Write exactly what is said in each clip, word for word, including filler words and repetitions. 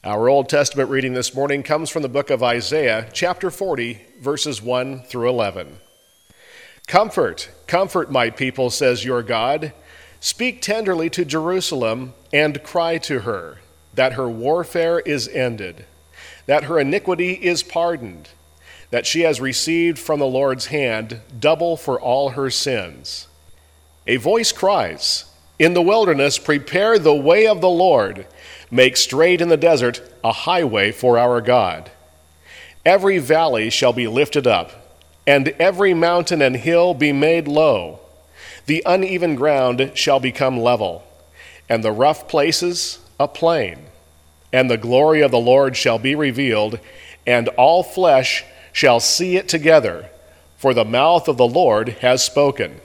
Our Old Testament reading this morning comes from the book of Isaiah, chapter forty, verses one through eleven. Comfort, comfort my people, says your God. Speak tenderly to Jerusalem and cry to her that her warfare is ended, that her iniquity is pardoned, that she has received from the Lord's hand double for all her sins. A voice cries, in the wilderness, prepare the way of the Lord. Make straight in the desert a highway for our God. Every valley shall be lifted up, and every mountain and hill be made low. The uneven ground shall become level, and the rough places a plain. And the glory of the Lord shall be revealed, and all flesh shall see it together, for the mouth of the Lord has spoken.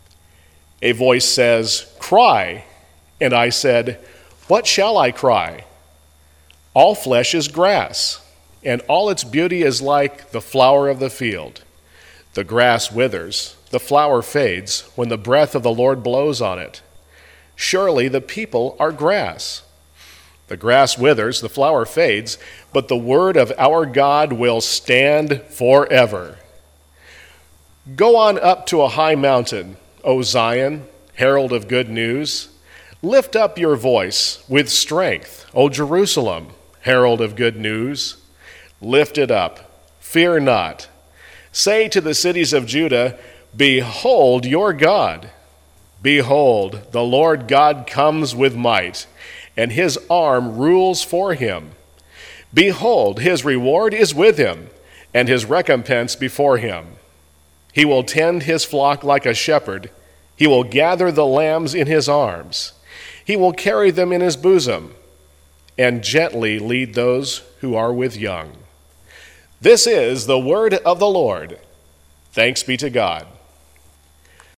A voice says, cry. And I said, what shall I cry? All flesh is grass, and all its beauty is like the flower of the field. The grass withers, the flower fades, when the breath of the Lord blows on it. Surely the people are grass. The grass withers, the flower fades, but the word of our God will stand forever. Go on up to a high mountain, O Zion, herald of good news. Lift up your voice with strength, O Jerusalem, herald of good news. Lift it up, fear not. Say to the cities of Judah, behold your God. Behold, the Lord God comes with might, and his arm rules for him. Behold, his reward is with him, and his recompense before him. He will tend his flock like a shepherd. He will gather the lambs in his arms. He will carry them in his bosom, and gently lead those who are with young. This is the word of the Lord. Thanks be to God.